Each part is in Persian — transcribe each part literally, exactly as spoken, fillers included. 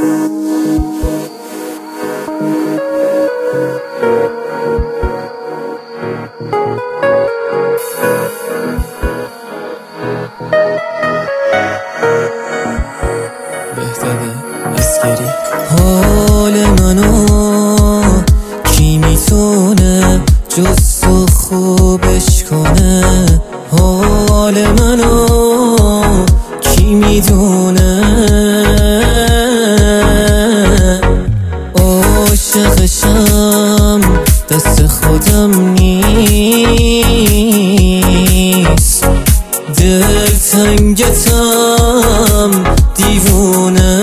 حال منو کی میتونه جز تو خوبش کنه؟ حال منو کی میدونه؟ عاشقشم دست خودم نیست، دل تنگتم دیوونه،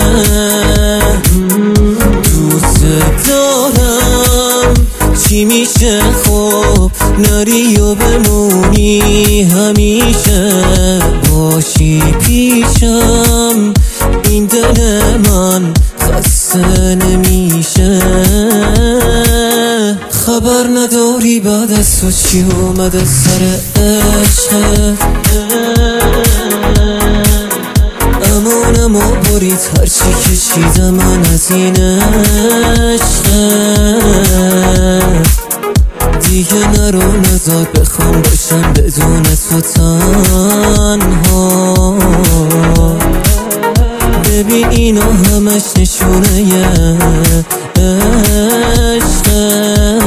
دوست دارم چی میشه خب نری و بمونی همیشه، باشی پیشم این دل من خسته نمیشه. خبر نداری بعد از تو چی اومده سر عشقت، امونم و برید هرچی کشیدم من از این عشقت، دیگه نرو نزار بخوام باشم بدون تو تنها. ببین اینو همش نشونه یه عشقت.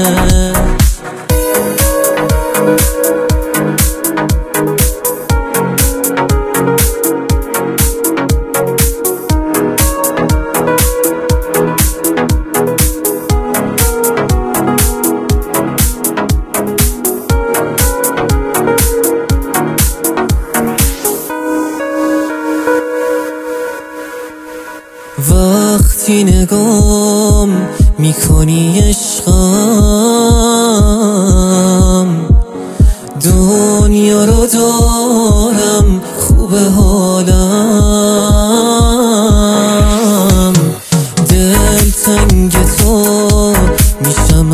وقتی نگام میکنی عشقم، دنیا رو دارم خوب حالم، دل تنگ تو میشم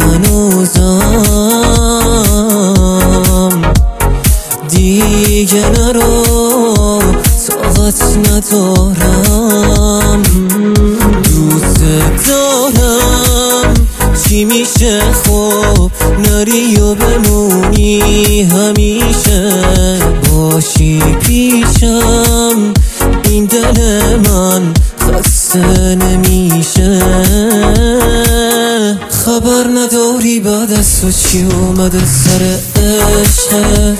هنوزم، دیگه نرو طاقت ندارم، دوست دارم چی میشه خب نری و بمونی همیشه، باشی پیشم این دل من خسته نمیشه. خبر نداری بعد از تو چی اومده سر عشقت،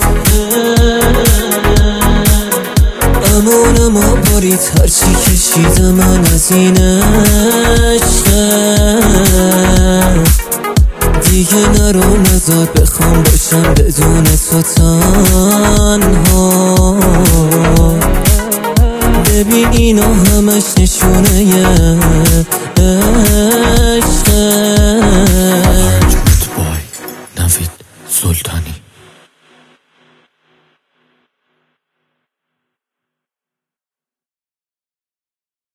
امونم و برید هرچی کشیدم من از این عشقت، دیگه نرو نزار بخوام باشم بدون تو تنها. ببین اینو همش نشونه یه عشقت. نوید سلطانی.